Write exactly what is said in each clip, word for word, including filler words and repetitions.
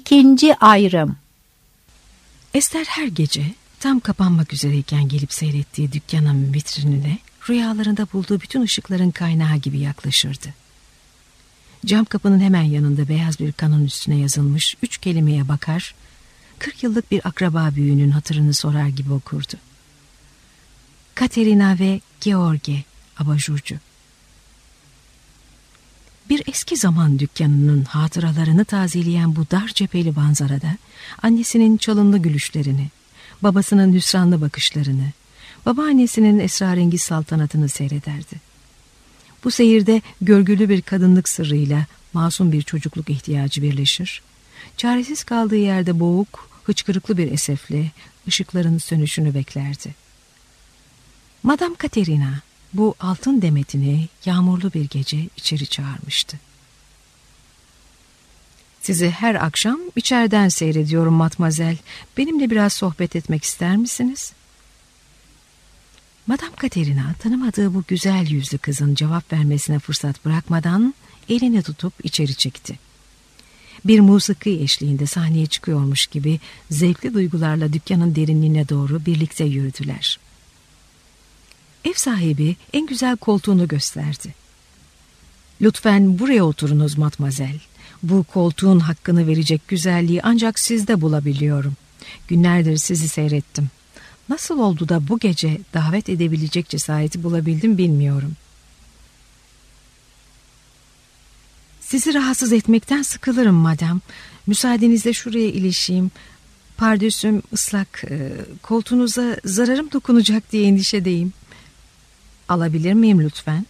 İkinci ayrım. Esther her gece tam kapanmak üzereyken gelip seyrettiği dükkanın vitrinine rüyalarında bulduğu bütün ışıkların kaynağı gibi yaklaşırdı. Cam kapının hemen yanında beyaz bir kanın üstüne yazılmış üç kelimeye bakar, kırk yıllık bir akraba büyüğünün hatırını sorar gibi okurdu. Katerina ve George abajurcu. Bir eski zaman dükkanının hatıralarını tazeleyen bu dar cepheli manzarada annesinin çalımlı gülüşlerini, babasının hüsranlı bakışlarını, babaannesinin esrarengiz saltanatını seyrederdi. Bu seyirde görgülü bir kadınlık sırrıyla masum bir çocukluk ihtiyacı birleşir, çaresiz kaldığı yerde boğuk, hıçkırıklı bir esefle ışıkların sönüşünü beklerdi. Madame Katerina bu altın demetini yağmurlu bir gece içeri çağırmıştı. "Sizi her akşam içeriden seyrediyorum matmazel. Benimle biraz sohbet etmek ister misiniz?" Madame Katerina tanımadığı bu güzel yüzlü kızın cevap vermesine fırsat bırakmadan elini tutup içeri çekti. Bir musiki eşliğinde sahneye çıkıyormuş gibi zevkli duygularla dükkanın derinliğine doğru birlikte yürüdüler. Ev sahibi en güzel koltuğunu gösterdi. "Lütfen buraya oturunuz matmazel. Bu koltuğun hakkını verecek güzelliği ancak sizde bulabiliyorum. Günlerdir sizi seyrettim. Nasıl oldu da bu gece davet edebilecek cesareti bulabildim bilmiyorum. Sizi rahatsız etmekten sıkılırım madam. Müsaadenizle şuraya ilişeyim. Pardösüm ıslak. Koltuğunuza zararım dokunacak diye endişedeyim. Alabilir miyim lütfen?"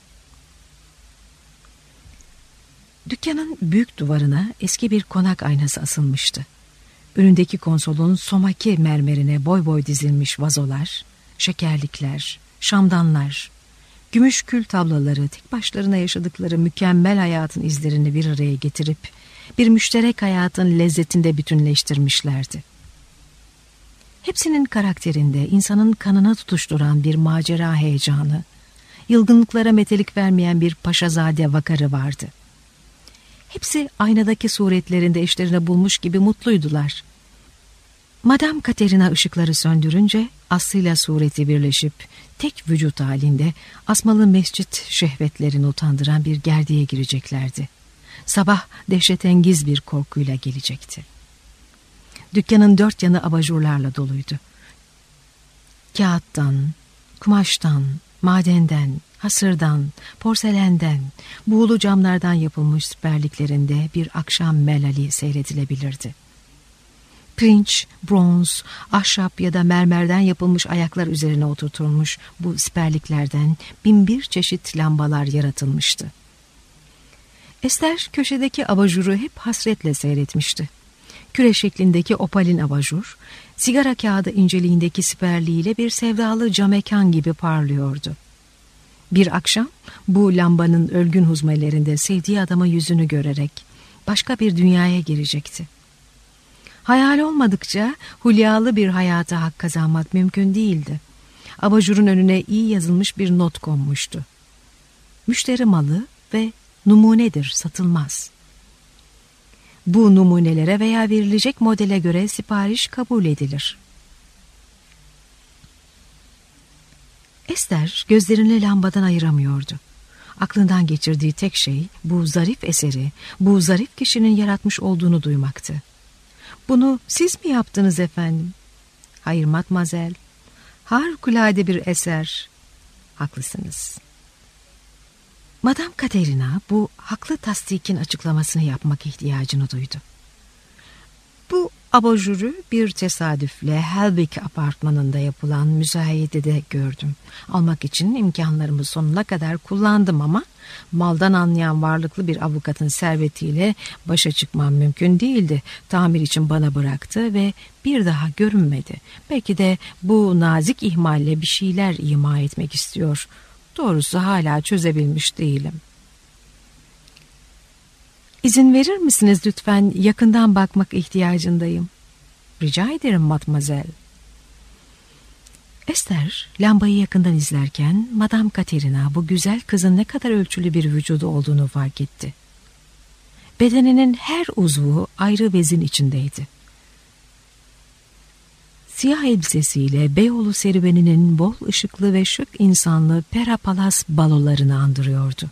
Dükkanın büyük duvarına eski bir konak aynası asılmıştı. Önündeki konsolun somaki mermerine boy boy dizilmiş vazolar, şekerlikler, şamdanlar, gümüş kül tablaları tek başlarına yaşadıkları mükemmel hayatın izlerini bir araya getirip bir müşterek hayatın lezzetinde bütünleştirmişlerdi. Hepsinin karakterinde insanın kanına tutuşturan bir macera heyecanı, yılgınlıklara metelik vermeyen bir paşazade vakarı vardı. Hepsi aynadaki suretlerinde eşlerini bulmuş gibi mutluydular. Madame Katerina ışıkları söndürünce Aslı'yla sureti birleşip tek vücut halinde asmalı mescit şehvetlerini utandıran bir gerdiğe gireceklerdi. Sabah dehşetengiz bir korkuyla gelecekti. Dükkanın dört yanı abajurlarla doluydu. Kağıttan, kumaştan, madenden, hasırdan, porselenden, buğulu camlardan yapılmış siperliklerinde bir akşam melali seyredilebilirdi. Pirinç, bronz, ahşap ya da mermerden yapılmış ayaklar üzerine oturtulmuş bu siperliklerden bin bir çeşit lambalar yaratılmıştı. Esther köşedeki abajuru hep hasretle seyretmişti. Küre şeklindeki opalin abajur, sigara kağıdı inceliğindeki siperliğiyle bir sevdalı camekan gibi parlıyordu. Bir akşam bu lambanın ölgün huzmelerinde sevdiği adamın yüzünü görerek başka bir dünyaya girecekti. Hayal olmadıkça hulyalı bir hayata hak kazanmak mümkün değildi. Abajurun önüne iyi yazılmış bir not konmuştu. Müşteri malı ve numunedir, satılmaz. Bu numunelere veya verilecek modele göre sipariş kabul edilir. Esther gözlerini lambadan ayıramıyordu. Aklından geçirdiği tek şey bu zarif eseri, bu zarif kişinin yaratmış olduğunu duymaktı. "Bunu siz mi yaptınız efendim?" "Hayır matmazel. Harikulade bir eser." "Haklısınız." Madame Katerina bu haklı tasdikin açıklamasını yapmak ihtiyacını duydu. "Bu abajuru bir tesadüfle Helbig apartmanında yapılan müzayedede gördüm. Almak için imkanlarımı sonuna kadar kullandım ama maldan anlayan varlıklı bir avukatın servetiyle başa çıkmam mümkün değildi. Tamir için bana bıraktı ve bir daha görünmedi. Belki de bu nazik ihmalle bir şeyler ima etmek istiyor. Doğrusu hala çözebilmiş değilim." "İzin verir misiniz lütfen? Yakından bakmak ihtiyacındayım." "Rica ederim matmazel." Esther lambayı yakından izlerken Madame Katerina bu güzel kızın ne kadar ölçülü bir vücudu olduğunu fark etti. Bedeninin her uzvu ayrı vezin içindeydi. Siyah elbisesiyle Beyoğlu serüveninin bol ışıklı ve şık insanlı Pera Palas balolarını andırıyordu.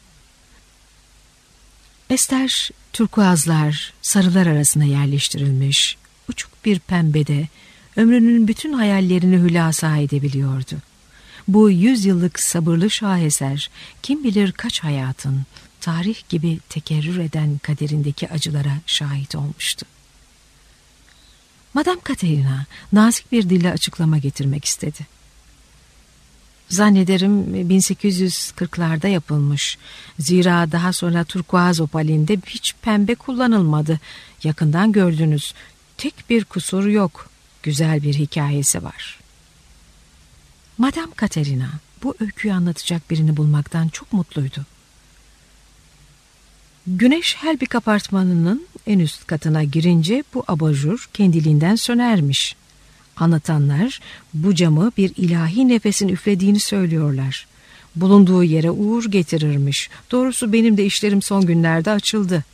Ester, turkuazlar, sarılar arasına yerleştirilmiş, uçuk bir pembede ömrünün bütün hayallerini hülasa edebiliyordu. Bu yüzyıllık sabırlı şaheser, kim bilir kaç hayatın, tarih gibi tekerrür eden kaderindeki acılara şahit olmuştu. Madame Katerina nazik bir dille açıklama getirmek istedi. Zannederim bin sekiz yüz kırklarda yapılmış. Zira daha sonra turkuaz opalinde hiç pembe kullanılmadı. Yakından gördünüz. Tek bir kusur yok. Güzel bir hikayesi var. Madame Katerina bu öyküyü anlatacak birini bulmaktan çok mutluydu. Güneş Helbik apartmanının en üst katına girince bu abajur kendiliğinden sönermiş. Anlatanlar bu camı bir ilahi nefesin üflediğini söylüyorlar. Bulunduğu yere uğur getirirmiş. Doğrusu benim de işlerim son günlerde açıldı.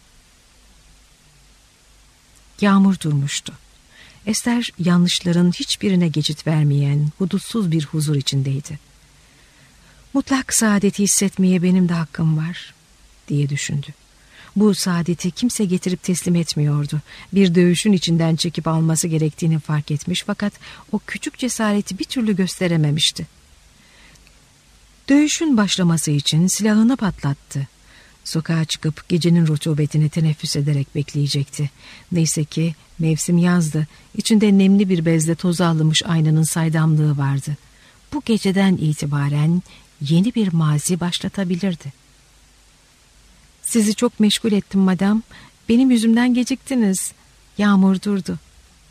Yağmur durmuştu. Ester yanlışların hiçbirine geçit vermeyen hudutsuz bir huzur içindeydi. Mutlak saadeti hissetmeye benim de hakkım var diye düşündü. Bu saadeti kimse getirip teslim etmiyordu. Bir dövüşün içinden çekip alması gerektiğini fark etmiş fakat o küçük cesareti bir türlü gösterememişti. Dövüşün başlaması için silahını patlattı. Sokağa çıkıp gecenin rutubetini teneffüs ederek bekleyecekti. Neyse ki mevsim yazdı. İçinde nemli bir bezle toza alınmış aynanın saydamlığı vardı. Bu geceden itibaren yeni bir mazi başlatabilirdi. Sizi çok meşgul ettim madam. Benim yüzümden geciktiniz. Yağmur durdu.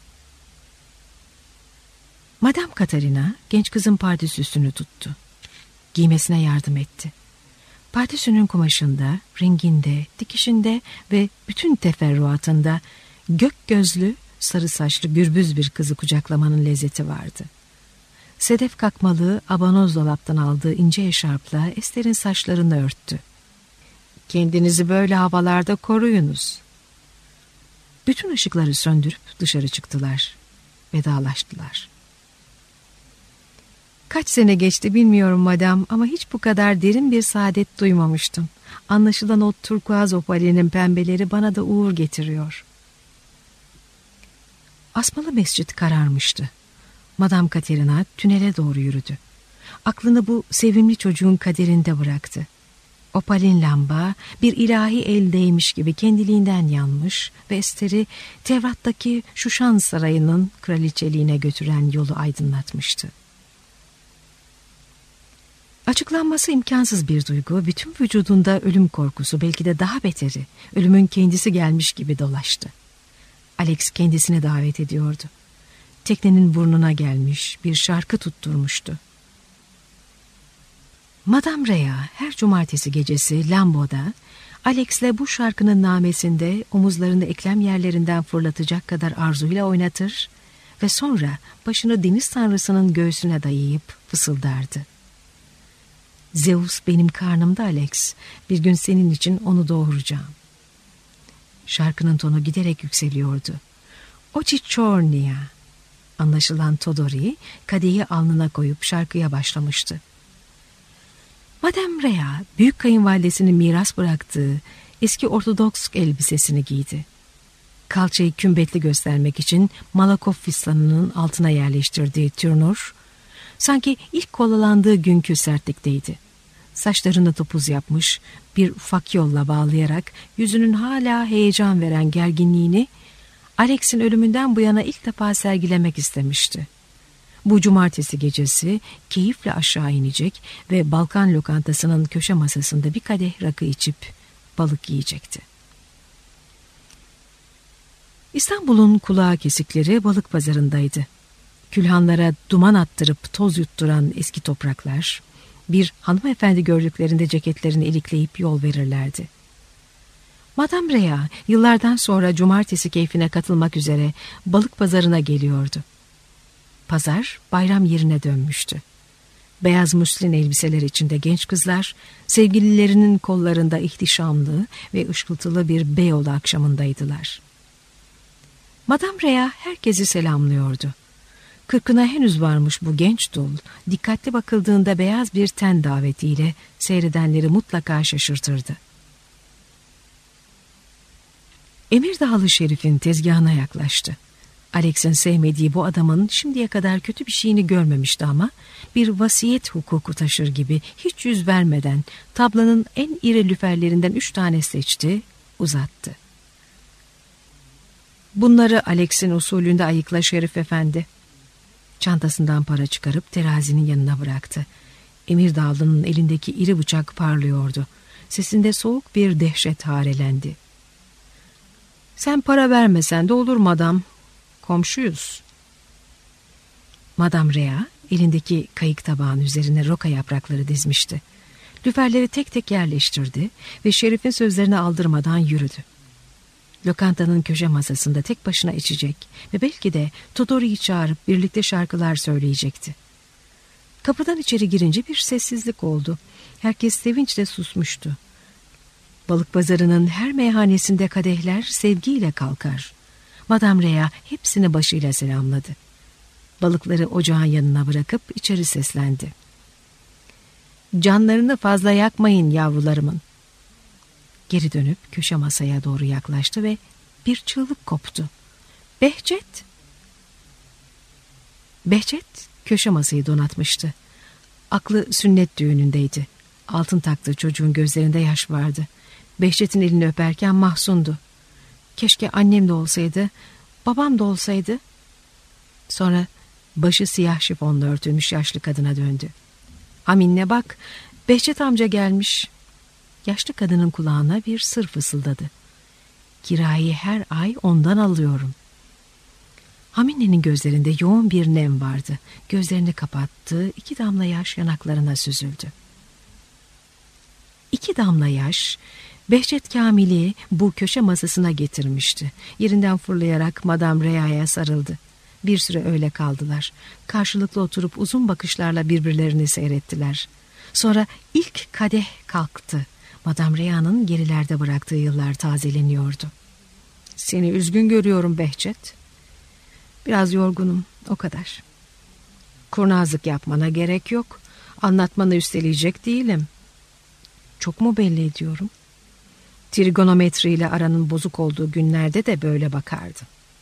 Madame Katerina genç kızın pardesüsünü tuttu. Giymesine yardım etti. Pardesünün kumaşında, renginde, dikişinde ve bütün teferruatında gök gözlü, sarı saçlı gürbüz bir kızı kucaklamanın lezzeti vardı. Sedef kakmalı, abanoz dolaptan aldığı ince eşarpla Ester'in saçlarını örttü. Kendinizi böyle havalarda koruyunuz. Bütün ışıkları söndürüp dışarı çıktılar. Vedalaştılar. Kaç sene geçti bilmiyorum madam ama hiç bu kadar derin bir saadet duymamıştım. Anlaşılan o turkuaz opalinin pembeleri bana da uğur getiriyor. Asmalı mescit kararmıştı. Madame Katerina tünele doğru yürüdü. Aklını bu sevimli çocuğun kaderinde bıraktı. Opalin lamba bir ilahi eldeymiş gibi kendiliğinden yanmış ve Ester'i Tevrat'taki Şuşan Sarayı'nın kraliçeliğine götüren yolu aydınlatmıştı. Açıklanması imkansız bir duygu, bütün vücudunda ölüm korkusu, belki de daha beteri, ölümün kendisi gelmiş gibi dolaştı. Alex kendisine davet ediyordu. Teknenin burnuna gelmiş, bir şarkı tutturmuştu. Madame Rea her cumartesi gecesi Lambo'da Alex'le bu şarkının namesinde omuzlarını eklem yerlerinden fırlatacak kadar arzuyla oynatır ve sonra başını deniz tanrısının göğsüne dayayıp fısıldardı. Zeus benim karnımda Alex, bir gün senin için onu doğuracağım. Şarkının tonu giderek yükseliyordu. Ochichornia. Anlaşılan Todori kadehi alnına koyup şarkıya başlamıştı. Madame Rea büyük kayınvalidesinin miras bıraktığı eski ortodoks elbisesini giydi. Kalçayı kümbetli göstermek için Malakoff fistanının altına yerleştirdiği turnur, sanki ilk kolalandığı günkü sertlikteydi. Saçlarını topuz yapmış, bir ufak yolla bağlayarak yüzünün hala heyecan veren gerginliğini Alex'in ölümünden bu yana ilk defa sergilemek istemişti. Bu cumartesi gecesi keyifle aşağı inecek ve Balkan lokantasının köşe masasında bir kadeh rakı içip balık yiyecekti. İstanbul'un kulağı kesikleri balık pazarındaydı. Külhanlara duman attırıp toz yutturan eski topraklar, bir hanımefendi gördüklerinde ceketlerini ilikleyip yol verirlerdi. Madame Rea yıllardan sonra cumartesi keyfine katılmak üzere balık pazarına geliyordu. Pazar bayram yerine dönmüştü. Beyaz muslin elbiseler içinde genç kızlar, sevgililerinin kollarında ihtişamlı ve ışıltılı bir Beyoğlu akşamındaydılar. Madame Rea herkesi selamlıyordu. Kırkına henüz varmış bu genç dul, dikkatli bakıldığında beyaz bir ten davetiyle seyredenleri mutlaka şaşırtırdı. Emirdağlı Şerif'in tezgahına yaklaştı. Alex'in sevmediği bu adamın şimdiye kadar kötü bir şeyini görmemişti ama bir vasiyet hukuku taşır gibi hiç yüz vermeden tablanın en iri lüferlerinden üç tane seçti, uzattı. Bunları Alex'in usulünde ayıkla Şerif Efendi. Çantasından para çıkarıp terazinin yanına bıraktı. Emirdağlı'nın elindeki iri bıçak parlıyordu. Sesinde soğuk bir dehşet harelendi. Sen para vermesen de olur madam. Komşuyuz. Madame Rea elindeki kayık tabağın üzerine roka yaprakları dizmişti. Lüferleri tek tek yerleştirdi ve Şerif'in sözlerini aldırmadan yürüdü. Lokantanın köşe masasında tek başına içecek ve belki de Todori'yi çağırıp birlikte şarkılar söyleyecekti. Kapıdan içeri girince bir sessizlik oldu. Herkes sevinçle susmuştu. Balık pazarının her meyhanesinde kadehler sevgiyle kalkar. Madame Rea hepsini başıyla selamladı. Balıkları ocağın yanına bırakıp içeri seslendi. Canlarını fazla yakmayın yavrularımın. Geri dönüp köşe masaya doğru yaklaştı ve bir çığlık koptu. Behçet! Behçet köşe masayı donatmıştı. Aklı sünnet düğünündeydi. Altın taktığı çocuğun gözlerinde yaş vardı. Behçet'in elini öperken mahzundu. Keşke annem de olsaydı, babam da olsaydı. Sonra başı siyah şifonla örtülmüş yaşlı kadına döndü. Aminne bak, Behçet amca gelmiş. Yaşlı kadının kulağına bir sır fısıldadı. Kirayı her ay ondan alıyorum. Aminne'nin gözlerinde yoğun bir nem vardı. Gözlerini kapattı, iki damla yaş yanaklarına süzüldü. İki damla yaş Behçet Kamil'i bu köşe masasına getirmişti. Yerinden fırlayarak Madame Rea'ya sarıldı. Bir süre öyle kaldılar. Karşılıklı oturup uzun bakışlarla birbirlerini seyrettiler. Sonra ilk kadeh kalktı. Madame Rea'nın gerilerde bıraktığı yıllar tazeleniyordu. Seni üzgün görüyorum Behçet. Biraz yorgunum, o kadar. Kurnazlık yapmana gerek yok. Anlatmanı üsteleyecek değilim. Çok mu belli ediyorum? Trigonometri ile aranın bozuk olduğu günlerde de böyle bakardı.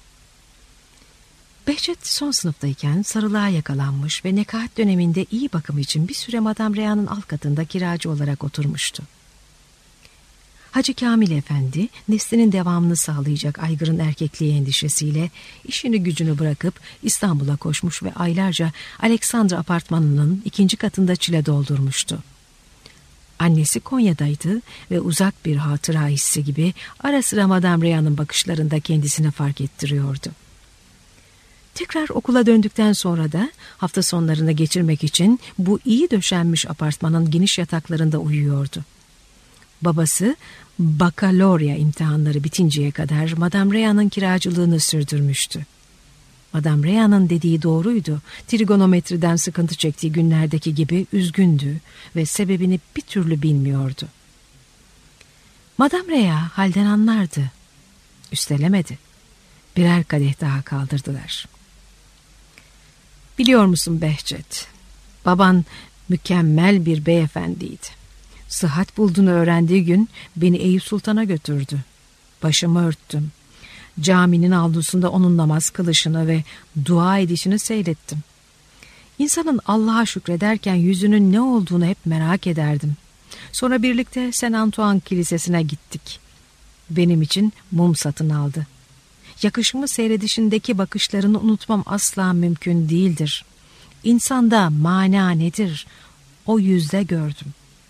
Behçet son sınıftayken sarılığa yakalanmış ve nekaat döneminde iyi bakım için bir süre Madame Rea'nın alt katında kiracı olarak oturmuştu. Hacı Kamil Efendi, neslinin devamını sağlayacak aygırın erkekliği endişesiyle işini gücünü bırakıp İstanbul'a koşmuş ve aylarca Aleksandra apartmanının ikinci katında çile doldurmuştu. Annesi Konya'daydı ve uzak bir hatıra hissi gibi ara sıra Madame Rea'nın bakışlarında kendisini fark ettiriyordu. Tekrar okula döndükten sonra da hafta sonlarını geçirmek için bu iyi döşenmiş apartmanın geniş yataklarında uyuyordu. Babası bakalorya imtihanları bitinceye kadar Madame Rea'nın kiracılığını sürdürmüştü. Madame Rea'nın dediği doğruydu. Trigonometriden sıkıntı çektiği günlerdeki gibi üzgündü ve sebebini bir türlü bilmiyordu. Madame Rea halden anlardı. Üstelemedi. Birer kadeh daha kaldırdılar. Biliyor musun Behçet? Baban mükemmel bir beyefendiydi. Sıhhat bulduğunu öğrendiği gün beni Eyüp Sultan'a götürdü. Başımı örttüm. Caminin avlusunda onun namaz kılışını ve dua edişini seyrettim. İnsanın Allah'a şükrederken yüzünün ne olduğunu hep merak ederdim. Sonra birlikte Saint Antoine Kilisesi'ne gittik. Benim için mum satın aldı. Yakışımı seyredişindeki bakışlarını unutmam asla mümkün değildir. İnsanda mana nedir? O yüzde gördüm.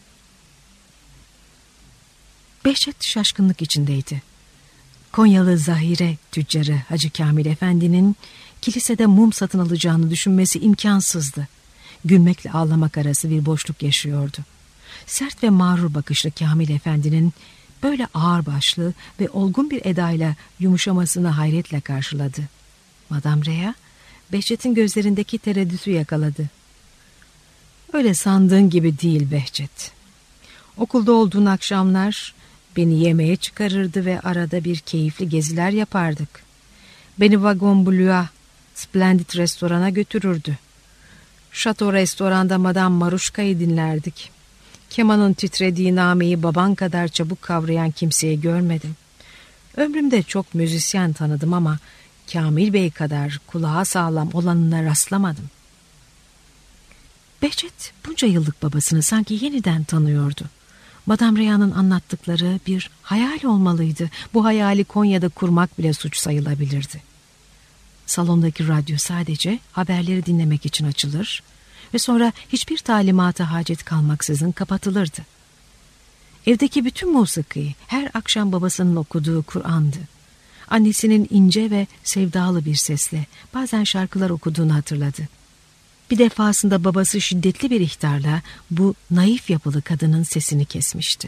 Behçet şaşkınlık içindeydi. Konyalı zahire tüccarı Hacı Kamil Efendi'nin kilisede mum satın alacağını düşünmesi imkansızdı. Gülmekle ağlamak arası bir boşluk yaşıyordu. Sert ve mağrur bakışlı Kamil Efendi'nin böyle ağırbaşlı ve olgun bir edayla yumuşamasını hayretle karşıladı. Madame Rea, Behçet'in gözlerindeki tereddütü yakaladı. Öyle sandığın gibi değil Behçet. Okulda olduğun akşamlar beni yemeğe çıkarırdı ve arada bir keyifli geziler yapardık. Beni Vagon Blue'a, Splendid restorana götürürdü. Şato restoranda Madame Maruşka'yı dinlerdik. Kemanın titrediği nameyi baban kadar çabuk kavrayan kimseyi görmedim. Ömrümde çok müzisyen tanıdım ama Kamil Bey kadar kulağa sağlam olanına rastlamadım. Behçet bunca yıllık babasını sanki yeniden tanıyordu. Madame Reya'nın anlattıkları bir hayal olmalıydı. Bu hayali Konya'da kurmak bile suç sayılabilirdi. Salondaki radyo sadece haberleri dinlemek için açılır ve sonra hiçbir talimata hacet kalmaksızın kapatılırdı. Evdeki bütün musiki her akşam babasının okuduğu Kur'an'dı. Annesinin ince ve sevdalı bir sesle bazen şarkılar okuduğunu hatırladı. Bir defasında babası şiddetli bir ihtarla bu naif yapılı kadının sesini kesmişti.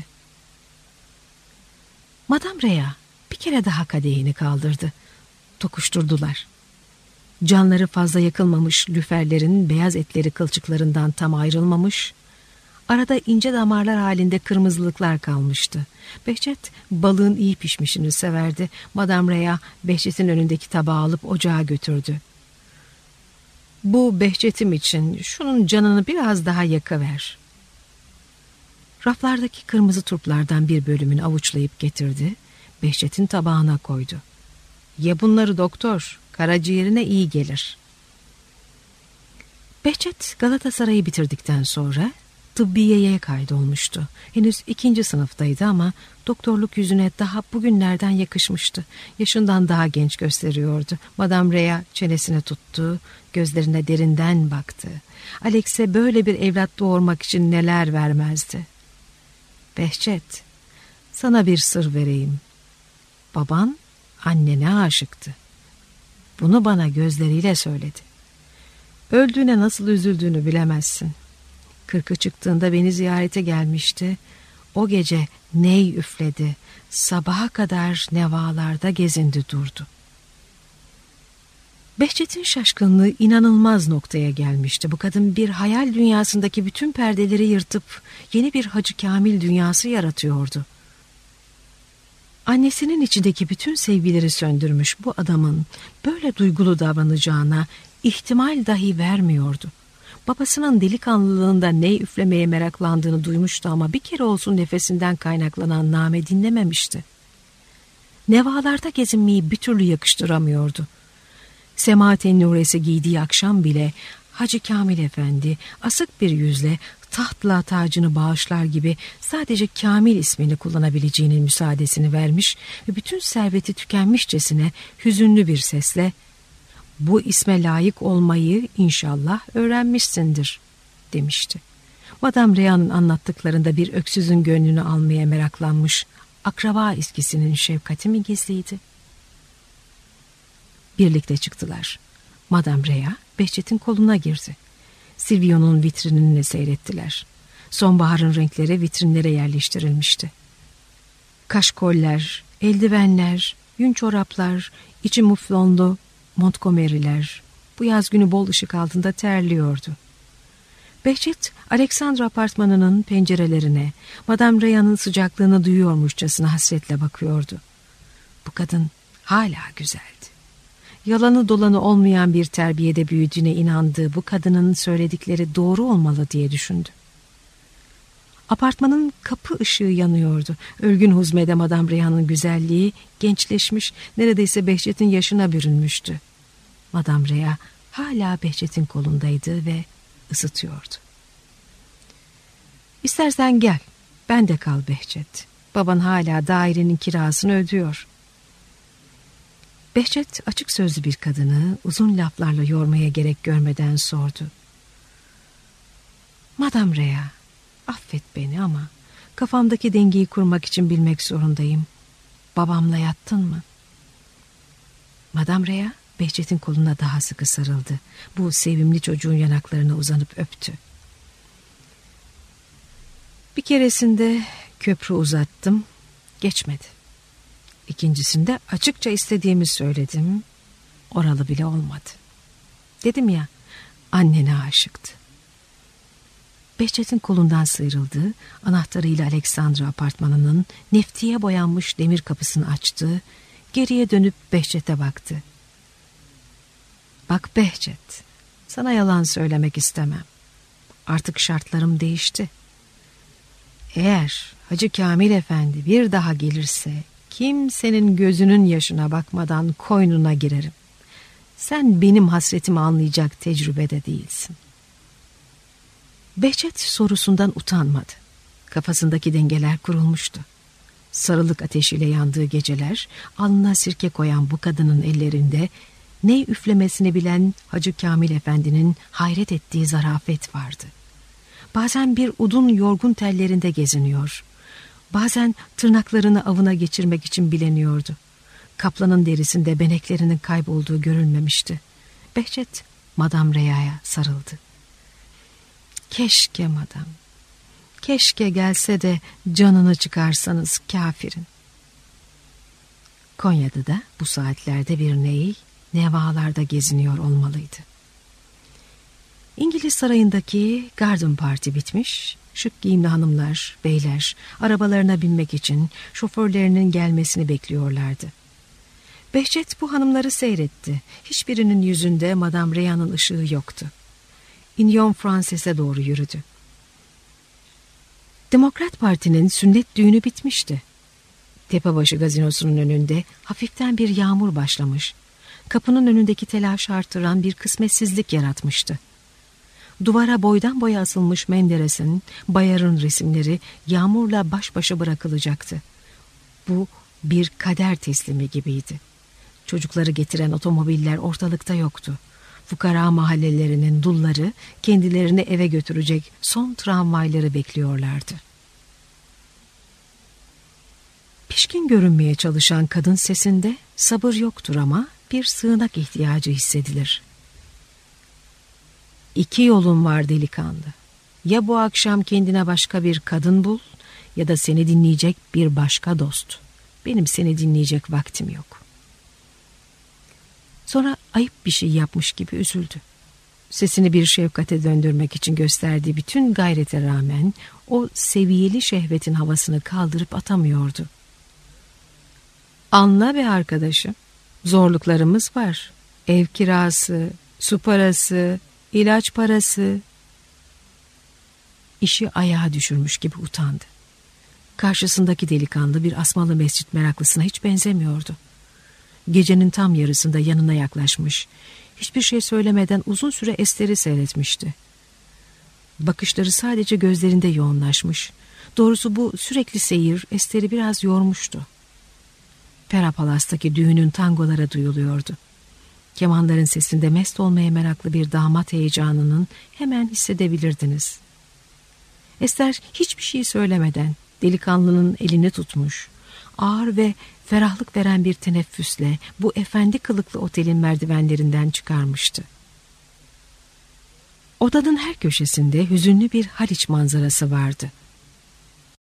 Madame Reya bir kere daha kadehini kaldırdı. Tokuşturdular. Canları fazla yakılmamış lüferlerin beyaz etleri kılçıklarından tam ayrılmamış, arada ince damarlar halinde kırmızılıklar kalmıştı. Behçet balığın iyi pişmişini severdi. Madame Reya Behçet'in önündeki tabağı alıp ocağa götürdü. Bu Behçet'im için şunun canını biraz daha yakıver. Raflardaki kırmızı turplardan bir bölümünü avuçlayıp getirdi. Behçet'in tabağına koydu. Ye bunları doktor, karaciğerine iyi gelir. Behçet Galatasaray'ı bitirdikten sonra tıbbiyeye kaydolmuştu. Henüz ikinci sınıftaydı ama doktorluk yüzüne daha bugünlerden yakışmıştı. Yaşından daha genç gösteriyordu. Madame Reya çenesine tuttu, gözlerine derinden baktı. Alex'e böyle bir evlat doğurmak için neler vermezdi. Behçet, sana bir sır vereyim. Baban annene aşıktı. Bunu bana gözleriyle söyledi. Öldüğüne nasıl üzüldüğünü bilemezsin. Kırkı çıktığında beni ziyarete gelmişti. O gece ney üfledi. Sabaha kadar nevalarda gezindi durdu. Behçet'in şaşkınlığı inanılmaz noktaya gelmişti. Bu kadın bir hayal dünyasındaki bütün perdeleri yırtıp yeni bir Hacı Kamil dünyası yaratıyordu. Annesinin içindeki bütün sevgileri söndürmüş bu adamın böyle duygulu davranacağına ihtimal dahi vermiyordu. Babasının delikanlılığında ney üflemeye meraklandığını duymuştu ama bir kere olsun nefesinden kaynaklanan name dinlememişti. Nevalarda gezinmeyi bir türlü yakıştıramıyordu. Sematen Nuresi giydiği akşam bile Hacı Kamil Efendi asık bir yüzle tahtla tacını bağışlar gibi sadece Kamil ismini kullanabileceğinin müsaadesini vermiş ve bütün serveti tükenmişçesine hüzünlü bir sesle "Bu isme layık olmayı inşallah öğrenmişsindir," demişti. Madame Reya'nın anlattıklarında bir öksüzün gönlünü almaya meraklanmış akraba ilişkisinin şefkati mi gizliydi? Birlikte çıktılar. Madame Reya Behçet'in koluna girdi. Silvio'nun vitrinini seyrettiler. Sonbaharın renkleri vitrinlere yerleştirilmişti. Kaşkoller, eldivenler, yün çoraplar, içi muflonlu Montgomery'ler bu yaz günü bol ışık altında terliyordu. Behçet, Alexandra apartmanının pencerelerine, Madame Reya'nın sıcaklığını duyuyormuşçasına hasretle bakıyordu. Bu kadın hala güzeldi. Yalanı dolanı olmayan bir terbiyede büyüdüğüne inandığı bu kadının söyledikleri doğru olmalı diye düşündü. Apartmanın kapı ışığı yanıyordu. Ölgün huzmede Madame Reya'nın güzelliği gençleşmiş, neredeyse Behçet'in yaşına bürünmüştü. Madame Reya hala Behçet'in kolundaydı ve ısıtıyordu. "İstersen gel, ben de kal Behçet. Baban hala dairenin kirasını ödüyor." Behçet açık sözlü bir kadını uzun laflarla yormaya gerek görmeden sordu. "Madame Reya, affet beni ama kafamdaki dengeyi kurmak için bilmek zorundayım. Babamla yattın mı?" Madame Reya Behçet'in koluna daha sıkı sarıldı. Bu sevimli çocuğun yanaklarına uzanıp öptü. "Bir keresinde köprü uzattım, geçmedi. İkincisinde açıkça istediğimi söyledim, oralı bile olmadı. Dedim ya, annene aşıktı. Behçet'in kolundan sıyrıldı, anahtarıyla Aleksandra apartmanının neftiye boyanmış demir kapısını açtı, geriye dönüp Behçet'e baktı. Bak Behçet, sana yalan söylemek istemem. Artık şartlarım değişti. Eğer Hacı Kamil Efendi bir daha gelirse kimsenin gözünün yaşına bakmadan koynuna girerim. Sen benim hasretimi anlayacak tecrübede değilsin. Behçet sorusundan utanmadı. Kafasındaki dengeler kurulmuştu. Sarılık ateşiyle yandığı geceler, alnına sirke koyan bu kadının ellerinde ney üflemesini bilen Hacı Kamil Efendi'nin hayret ettiği zarafet vardı. Bazen bir udun yorgun tellerinde geziniyor, bazen tırnaklarını avına geçirmek için bileniyordu. Kaplanın derisinde beneklerinin kaybolduğu görülmemişti. Behçet, Madame Reya'ya sarıldı. Keşke madam, keşke gelse de canını çıkarsanız kafirin. Konya'da da bu saatlerde bir ney, nevalarda geziniyor olmalıydı. İngiliz sarayındaki garden party bitmiş, şık giyimli hanımlar, beyler arabalarına binmek için şoförlerinin gelmesini bekliyorlardı. Behçet bu hanımları seyretti. Hiçbirinin yüzünde Madame Reya'nın ışığı yoktu. Union Frances'e doğru yürüdü. Demokrat Parti'nin sünnet düğünü bitmişti. Tepebaşı gazinosunun önünde hafiften bir yağmur başlamış. Kapının önündeki telaşı artıran bir kısmetsizlik yaratmıştı. Duvara boydan boya asılmış Menderes'in, Bayar'ın resimleri yağmurla baş başa bırakılacaktı. Bu bir kader teslimi gibiydi. Çocukları getiren otomobiller ortalıkta yoktu. Fukara mahallelerinin dulları kendilerini eve götürecek son tramvayları bekliyorlardı. Pişkin görünmeye çalışan kadın sesinde sabır yoktur ama bir sığınak ihtiyacı hissedilir. İki yolun var delikanlı. Ya bu akşam kendine başka bir kadın bul ya da seni dinleyecek bir başka dost. Benim seni dinleyecek vaktim yok. Sonra ayıp bir şey yapmış gibi üzüldü. Sesini bir şefkate döndürmek için gösterdiği bütün gayrete rağmen o seviyeli şehvetin havasını kaldırıp atamıyordu. Anla be arkadaşım, zorluklarımız var. Ev kirası, su parası, ilaç parası. İşi ayağa düşürmüş gibi utandı. Karşısındaki delikanlı bir Asmalı mescit meraklısına hiç benzemiyordu. Gecenin tam yarısında yanına yaklaşmış, hiçbir şey söylemeden uzun süre Ester'i seyretmişti. Bakışları sadece gözlerinde yoğunlaşmış. Doğrusu bu sürekli seyir Ester'i biraz yormuştu. Pera Palas'taki düğünün tangolara duyuluyordu. Kemanların sesinde mest olmaya meraklı bir damat heyecanının hemen hissedebilirdiniz. Ester hiçbir şey söylemeden delikanlının elini tutmuş, ağır ve ferahlık veren bir teneffüsle bu efendi kılıklı otelin merdivenlerinden çıkarmıştı. Odanın her köşesinde hüzünlü bir Haliç manzarası vardı.